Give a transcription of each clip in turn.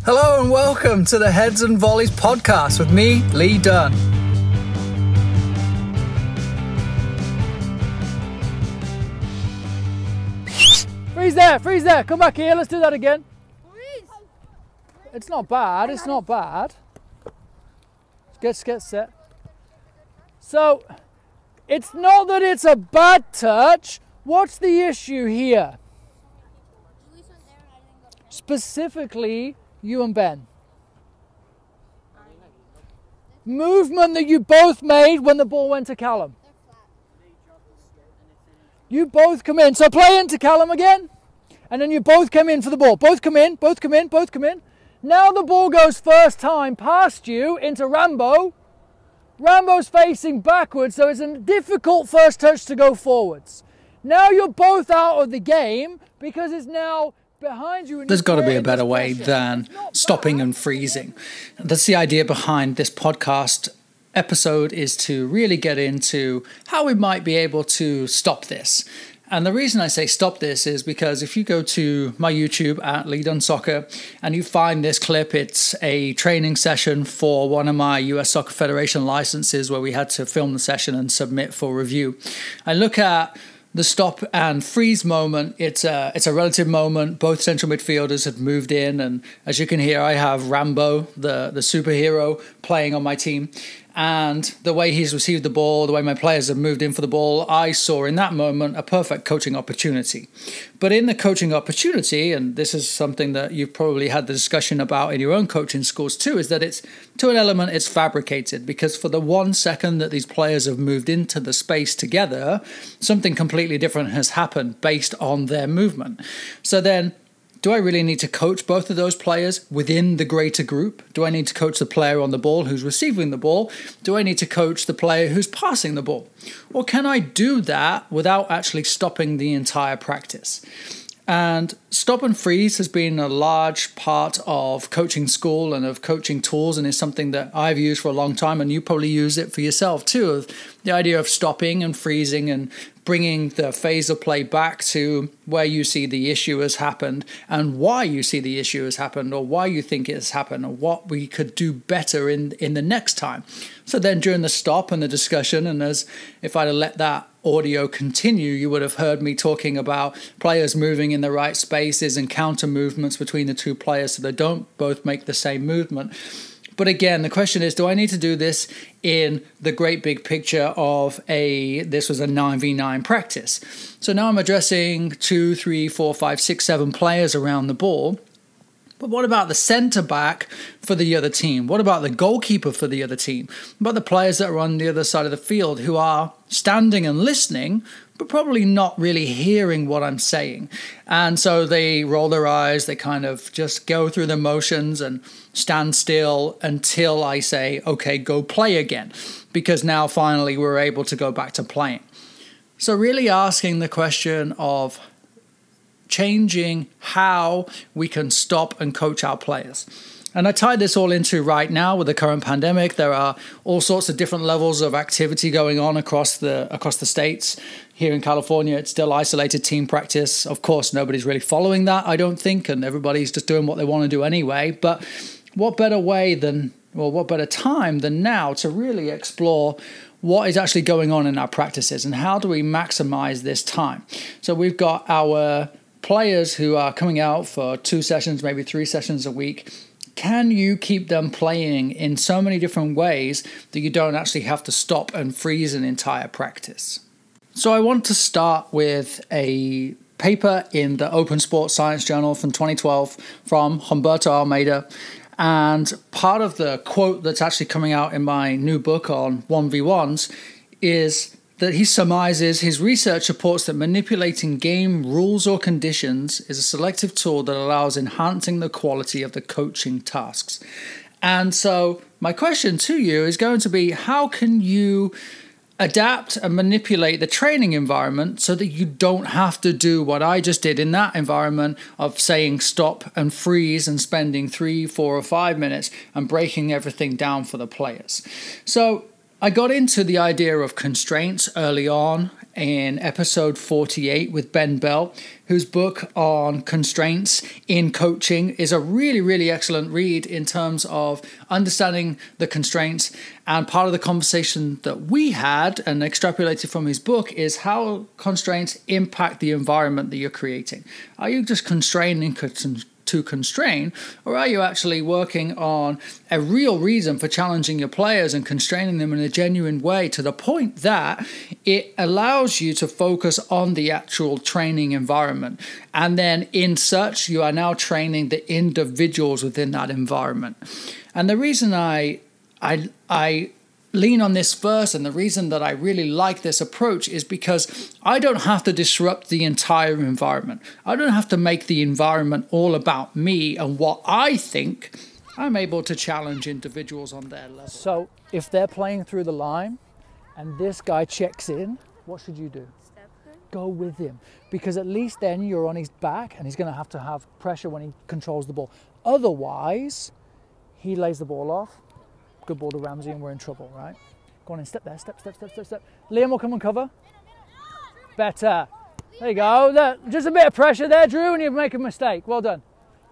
Hello and welcome to the Heads and Volleys podcast with me, Lee Dunn. Freeze there, come back here, let's do that again. It's not bad. Get set. So, it's not that it's a bad touch. What's the issue here? Specifically, you and Ben. Movement that you both made when the ball went to Callum. You both come in. So play into Callum again. And then you both come in for the ball. Both come in. Now the ball goes first time past you into Rambo. Rambo's facing backwards, so it's a difficult first touch to go forwards. Now you're both out of the game because it's now behind you. There's got to be a better way than stopping and freezing. That's the idea behind this podcast episode, is to really get into how we might be able to stop this. And the reason I say stop this is because if you go to my YouTube at Lee Dunn Soccer and you find this clip, it's a training session for one of my US Soccer Federation licenses where we had to film the session and submit for review. I look at the stop and freeze moment. It's a relative moment. Both central midfielders had moved in, and as you can hear, I have Rambo, the superhero, playing on my team. And the way he's received the ball, the way my players have moved in for the ball, I saw in that moment a perfect coaching opportunity. But in the coaching opportunity, and this is something that you've probably had the discussion about in your own coaching schools too, is that it's, to an element, it's fabricated. Because for the 1 second that these players have moved into the space together, something completely different has happened based on their movement. So then, do I really need to coach both of those players within the greater group? Do I need to coach the player on the ball who's receiving the ball? Do I need to coach the player who's passing the ball? Or can I do that without actually stopping the entire practice? And stop and freeze has been a large part of coaching school and of coaching tools, and is something that I've used for a long time, and you probably use it for yourself too, of the idea of stopping and freezing and bringing the phase of play back to where you see the issue has happened and why you see the issue has happened, or why you think it has happened, or what we could do better in the next time. So then during the stop and the discussion, and as if I'd have let that audio continue, you would have heard me talking about players moving in the right spaces and counter movements between the two players so they don't both make the same movement. But again, the question is, do I need to do this in the great big picture of this was a 9v9 practice? So now I'm addressing 2, 3, 4, 5, 6, 7 players around the ball. But what about the centre back for the other team? What about the goalkeeper for the other team? What about the players that are on the other side of the field who are standing and listening, but probably not really hearing what I'm saying? And so they roll their eyes, they kind of just go through the motions and stand still until I say, okay, go play again. Because now finally we're able to go back to playing. So really asking the question of changing how we can stop and coach our players. And I tie this all into right now with the current pandemic. There are all sorts of different levels of activity going on across the states. Here in California, it's still isolated team practice. Of course, nobody's really following that, I don't think, and everybody's just doing what they want to do anyway. But what better time than now to really explore what is actually going on in our practices and how do we maximize this time? So we've got our players who are coming out for 2 sessions, maybe 3 sessions a week. Can you keep them playing in so many different ways that you don't actually have to stop and freeze an entire practice? So I want to start with a paper in the Open Sports Science Journal from 2012 from Humberto Almeida. And part of the quote that's actually coming out in my new book on 1v1s is that he surmises his research supports that manipulating game rules or conditions is a selective tool that allows enhancing the quality of the coaching tasks. And so my question to you is going to be, how can you adapt and manipulate the training environment so that you don't have to do what I just did in that environment of saying stop and freeze and spending 3, 4 or 5 minutes and breaking everything down for the players? So I got into the idea of constraints early on in episode 48 with Ben Bell, whose book on constraints in coaching is a really, really excellent read in terms of understanding the constraints. And part of the conversation that we had and extrapolated from his book is how constraints impact the environment that you're creating. Are you just constraining to constrain, or are you actually working on a real reason for challenging your players and constraining them in a genuine way to the point that it allows you to focus on the actual training environment? And then in such, you are now training the individuals within that environment. And the reason I lean on this first, and the reason that I really like this approach, is because I don't have to disrupt the entire environment. I don't have to make the environment all about me and what I think. I'm able to challenge individuals on their level. So if they're playing through the line and this guy checks in, what should you do? Go with him, because at least then you're on his back and he's going to have pressure when he controls the ball. Otherwise, he lays the ball off. Good ball to Ramsey and we're in trouble, right? Go on in, step there, step. Liam will come and cover. Better. There you go. Look, just a bit of pressure there, Drew, and you make a mistake. Well done.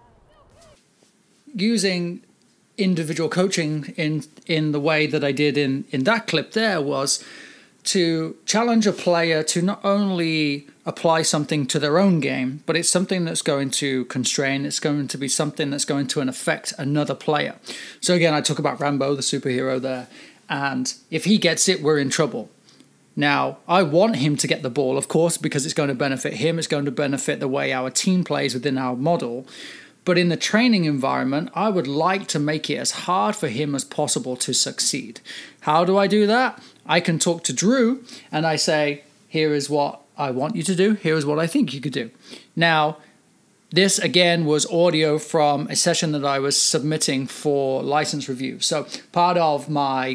Using individual coaching in the way that I did in that clip there was to challenge a player to not only apply something to their own game, but it's something that's going to constrain, it's going to be something that's going to affect another player. So again, I talk about Rambo, the superhero there, and if he gets it, we're in trouble. Now, I want him to get the ball, of course, because it's going to benefit him, it's going to benefit the way our team plays within our model. But in the training environment, I would like to make it as hard for him as possible to succeed. How do I do that? I can talk to Drew and I say, here is what I want you to do. Here is what I think you could do. Now, this again was audio from a session that I was submitting for license review. So part of my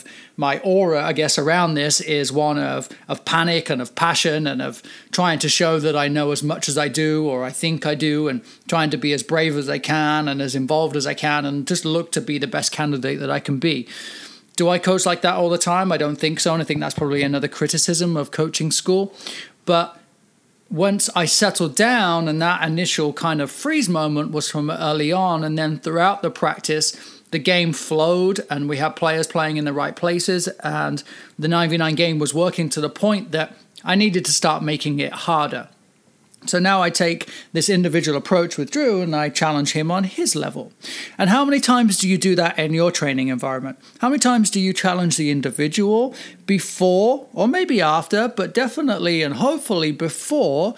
aura, I guess, around this is one of panic and of passion and of trying to show that I know as much as I do, or I think I do, and trying to be as brave as I can and as involved as I can and just look to be the best candidate that I can be. Do I coach like that all the time? I don't think so. And I think that's probably another criticism of coaching school. But once I settled down, and that initial kind of freeze moment was from early on, and then throughout the practice, the game flowed and we had players playing in the right places, and the 9v9 game was working to the point that I needed to start making it harder. So now I take this individual approach with Drew and I challenge him on his level. And how many times do you do that in your training environment? How many times do you challenge the individual before, or maybe after, but definitely and hopefully before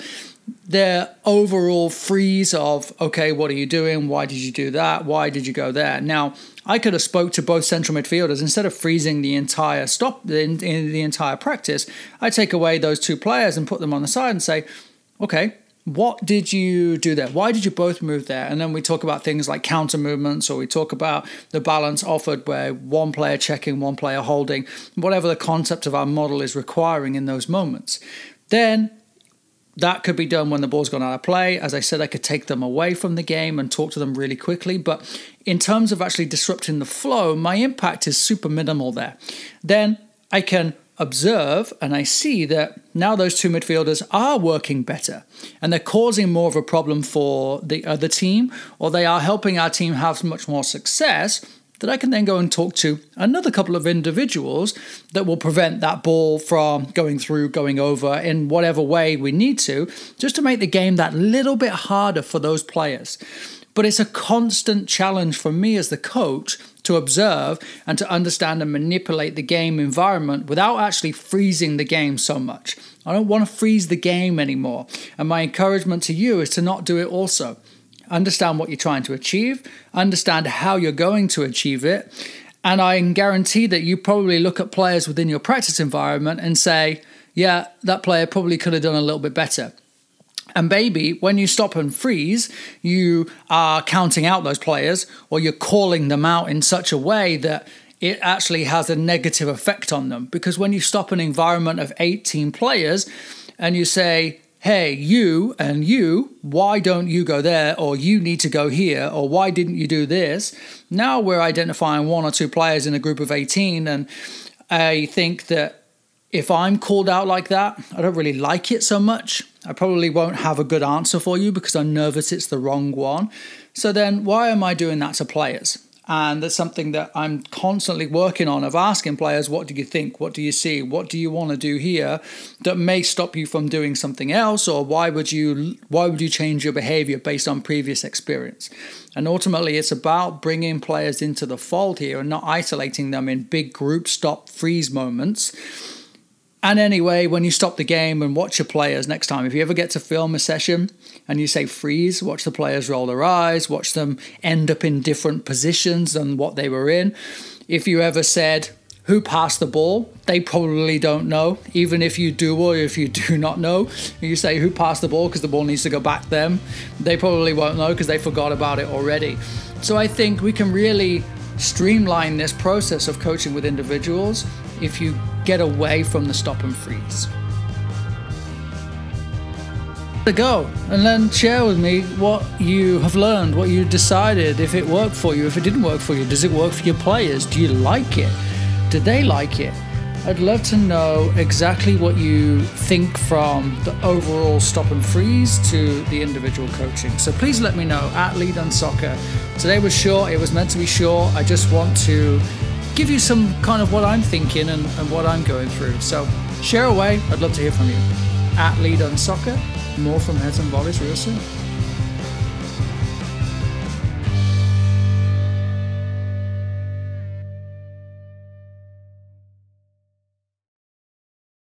their overall freeze of, okay, what are you doing? Why did you do that? Why did you go there? Now, I could have spoke to both central midfielders. Instead of freezing the entire in the entire practice, I take away those two players and put them on the side and say, okay, what did you do there? Why did you both move there? And then we talk about things like counter movements, or we talk about the balance offered where one player checking, one player holding, whatever the concept of our model is requiring in those moments. Then that could be done when the ball's gone out of play. As I said, I could take them away from the game and talk to them really quickly. But in terms of actually disrupting the flow, my impact is super minimal there. Then I can observe and I see that now those two midfielders are working better and they're causing more of a problem for the other team, or they are helping our team have much more success, that I can then go and talk to another couple of individuals that will prevent that ball from going through, going over in whatever way we need to, just to make the game that little bit harder for those players. But it's a constant challenge for me as the coach to observe and to understand and manipulate the game environment without actually freezing the game so much. I don't want to freeze the game anymore. And my encouragement to you is to not do it also. Understand what you're trying to achieve, understand how you're going to achieve it. And I can guarantee that you probably look at players within your practice environment and say, yeah, that player probably could have done a little bit better. And maybe when you stop and freeze, you are counting out those players, or you're calling them out in such a way that it actually has a negative effect on them. Because when you stop an environment of 18 players and you say, hey, you and you, why don't you go there? Or you need to go here? Or why didn't you do this? Now we're identifying one or two players in a group of 18, and I think that if I'm called out like that, I don't really like it so much. I probably won't have a good answer for you because I'm nervous it's the wrong one. So then why am I doing that to players? And that's something that I'm constantly working on, of asking players, what do you think? What do you see? What do you want to do here that may stop you from doing something else? Or why would you change your behavior based on previous experience? And ultimately, it's about bringing players into the fold here and not isolating them in big group stop freeze moments. And anyway, when you stop the game and watch your players next time, if you ever get to film a session and you say freeze, watch the players roll their eyes, watch them end up in different positions than what they were in. If you ever said, who passed the ball, they probably don't know. Even if you do or if you do not know, you say who passed the ball because the ball needs to go back them, they probably won't know because they forgot about it already. So I think we can really streamline this process of coaching with individuals if you get away from the stop and freeze. Go and then share with me what you have learned, what you decided, if it worked for you, if it didn't work for you. Does it work for your players? Do you like it? Did they like it? I'd love to know exactly what you think from the overall stop and freeze to the individual coaching. So please let me know at Lead on Soccer. Today was short. It was meant to be short. I just want to give you some kind of what I'm thinking and what I'm going through. So share away. I'd love to hear from you. At Lead on Soccer. More from Heads and Volleys real soon.